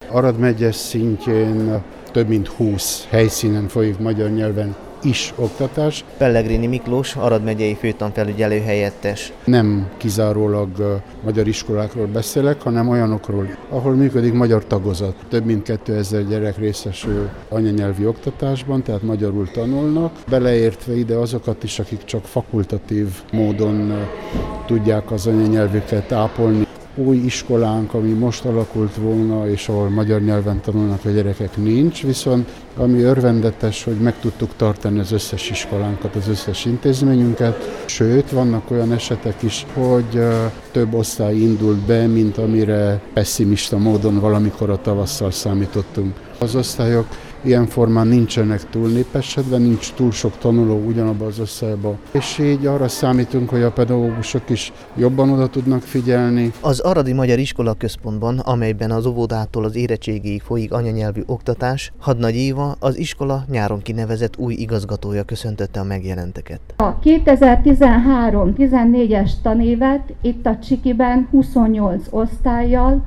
Arad megye szintjén több mint 20 helyszínen folyik magyar nyelven is oktatás. Pellegrini Miklós, Arad megyei főtanfelügyelő helyettes. Nem kizárólag magyar iskolákról beszélek, hanem olyanokról, ahol működik magyar tagozat. Több mint 2000 gyerek részesül anyanyelvi oktatásban, tehát magyarul tanulnak, beleértve ide azokat is, akik csak fakultatív módon tudják az anyanyelvüket ápolni. Új iskolánk, ami most alakult volna, és ahol magyar nyelven tanulnak a gyerekek, nincs, viszont ami örvendetes, hogy meg tudtuk tartani az összes iskolánkat, az összes intézményünket, sőt, vannak olyan esetek is, hogy több osztály indult be, mint amire pessimista módon valamikor a tavasszal számítottunk. Az osztályok ilyen formán nincsenek túl népesedve, nincs túl sok tanuló ugyanabba az osztályba, és így arra számítunk, hogy a pedagógusok is jobban oda tudnak figyelni. Az Aradi Magyar Iskola Központban, amelyben az óvodától az érettségig folyik anyanyelvű oktatás, Hadnagy Éva, az iskola nyáron kinevezett új igazgatója köszöntötte a megjelenteket. A 2013-14-es tanévet itt a Csikiben 28 osztállyal,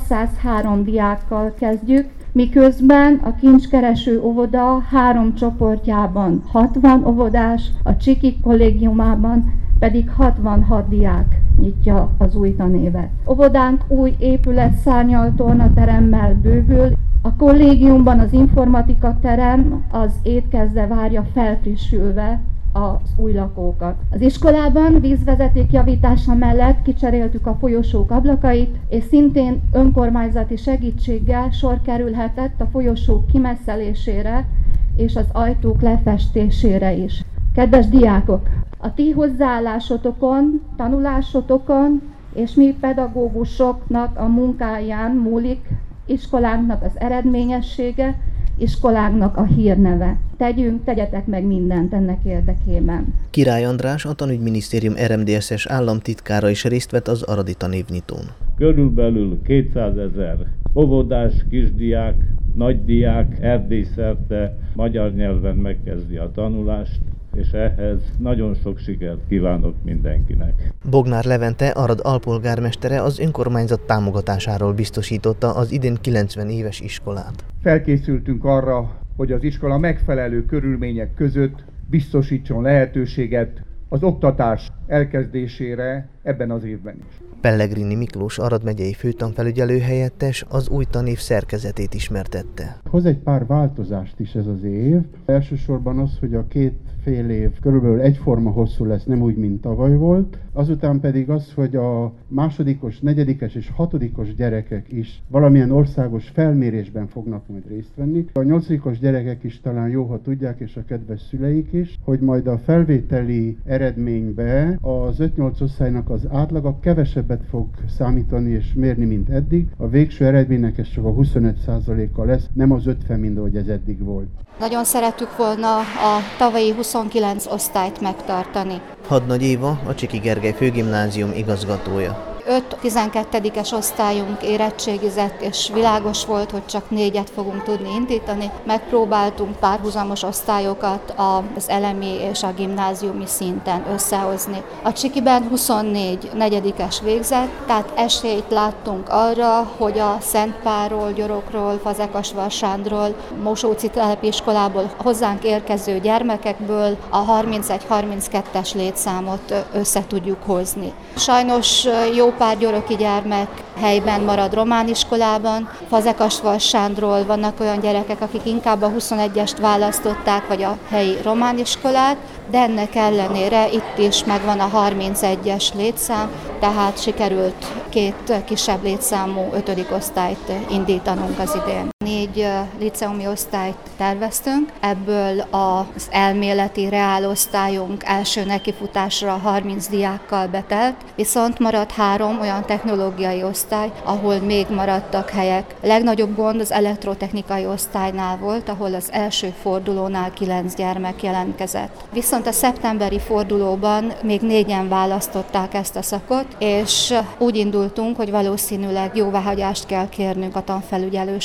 603 diákkal kezdjük, miközben a kincskereső óvoda 3 csoportjában 60 óvodás, a Csiki kollégiumában pedig 66 diák nyitja az új tanévet. Óvodánk új épületszárnyal tornateremmel bővül, a kollégiumban az informatika terem az étkezde várja felfrissülve az új lakókat. Az iskolában vízvezeték javítása mellett kicseréltük a folyosók ablakait, és szintén önkormányzati segítséggel sor kerülhetett a folyosók kimesszelésére és az ajtók lefestésére is. Kedves diákok, a ti hozzáállásotokon, tanulásotokon és mi pedagógusoknak a munkáján múlik iskolánknak az eredményessége, iskolánknak a hírneve. Tegyetek meg mindent ennek érdekében. Király András, a Tanügyminisztérium RMDSZ-es államtitkára is részt vett az aradi tanévnyitón. Körülbelül 200 000 óvodás, kisdiák, nagydiák Erdély szerte magyar nyelven megkezdi a tanulást, és ehhez nagyon sok sikert kívánok mindenkinek. Bognár Levente, Arad alpolgármestere az önkormányzat támogatásáról biztosította az idén 90 éves iskolát. Felkészültünk arra, hogy az iskola megfelelő körülmények között biztosítson lehetőséget az oktatás elkezdésére ebben az évben is. Pellegrini Miklós, Arad megyei főtanfelügyelő helyettes az új tanév szerkezetét ismertette. Hoz egy pár változást is ez az év. Elsősorban az, hogy a 2 fél év körülbelül egyforma hosszú lesz, nem úgy, mint tavaly volt. Azután pedig az, hogy a másodikos, negyedikes és hatodikos gyerekek is valamilyen országos felmérésben fognak majd részt venni. A nyolcadikos gyerekek is talán jó, ha tudják, és a kedves szüleik is, hogy majd a felvételi eredménybe az 5-8 osztálynak az átlaga kevesebbet fog számítani és mérni, mint eddig. A végső eredménynek ez csak a 25%-a lesz, nem az 50, mint ahogy ez eddig volt. Nagyon szerettük volna a tavalyi 29 osztályt megtartani. Hadnagy Éva, a Csiki Gergely Főgimnázium igazgatója. 5 12-es osztályunk érettségizett, és világos volt, hogy csak 4-et fogunk tudni indítani. Megpróbáltunk párhuzamos osztályokat az elemi és a gimnáziumi szinten összehozni. A Csikiben 24 negyedikes végzett, tehát esélyt láttunk arra, hogy a Szentpálról, Gyorokról, Fazekas-Varsándról, Mosóci telepiskolából hozzánk érkező gyermekekből a 31-32-es létszámot össze tudjuk hozni. Sajnos jó pár gyoroki gyermek helyben marad román iskolában. Fazekas-Varsándról vannak olyan gyerekek, akik inkább a 21-est választották, vagy a helyi román iskolát, de ennek ellenére itt is megvan a 31-es létszám, tehát sikerült 2 kisebb létszámú 5. osztályt indítanunk az idén. 4 liceumi osztályt terveztünk, ebből az elméleti reálosztályunk első nekifutásra 30 diákkal betelt, viszont maradt 3 olyan technológiai osztály, ahol még maradtak helyek. A legnagyobb gond az elektrotechnikai osztálynál volt, ahol az első fordulónál 9 gyermek jelentkezett. Viszont a szeptemberi fordulóban még 4-en választották ezt a szakot, és úgy indultunk, hogy valószínűleg jóváhagyást kell kérnünk a tanfelügyelőségről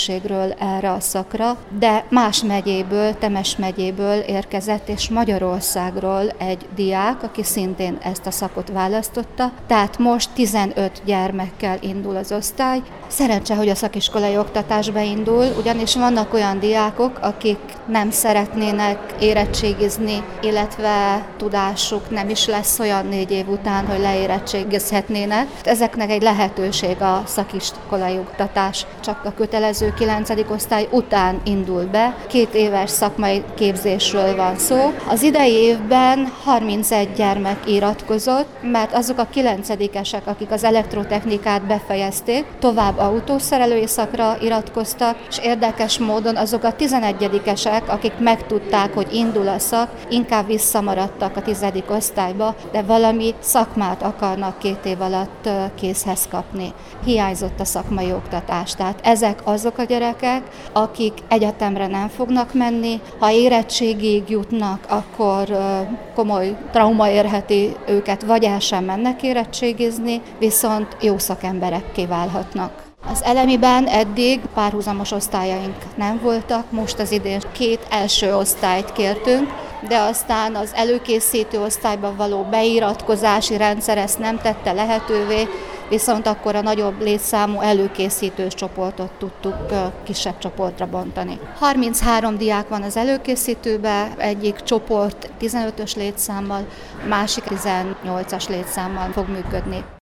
Győrből erre a szakra, de más megyéből, Temes megyéből érkezett, és Magyarországról egy diák, aki szintén ezt a szakot választotta, tehát most 15 gyermekkel indul az osztály. Szerencse, hogy a szakiskolai oktatás beindul, ugyanis vannak olyan diákok, akik nem szeretnének érettségizni, illetve tudásuk nem is lesz olyan 4 év után, hogy leérettségizhetnének. Ezeknek egy lehetőség a szakiskolai oktatás. Csak a kötelező 9. osztály után indul be. 2 éves szakmai képzésről van szó. Az idei évben 31 gyermek iratkozott, mert azok a 9-esek, akik az elektrotechnikát befejezték, tovább autószerelői szakra iratkoztak, és érdekes módon azok a 11-esek, akik megtudták, hogy indul a szak, inkább visszamaradtak a 10. osztályba, de valami szakmát akarnak 2 év alatt kézhez kapni. Hiányzott a szakmai oktatás, tehát ezek azok a gyerekek, akik egyetemre nem fognak menni, ha érettségig jutnak, akkor komoly trauma érheti őket, vagy el sem mennek érettségizni, viszont jó szakemberekké válhatnak. Az elemiben eddig párhuzamos osztályaink nem voltak, most az idén 2 első osztályt kértünk, de aztán az előkészítő osztályban való beiratkozási rendszer ezt nem tette lehetővé, viszont akkor a nagyobb létszámú előkészítős csoportot tudtuk kisebb csoportra bontani. 33 diák van az előkészítőben, egyik csoport 15-ös létszámmal, másik 18-as létszámmal fog működni.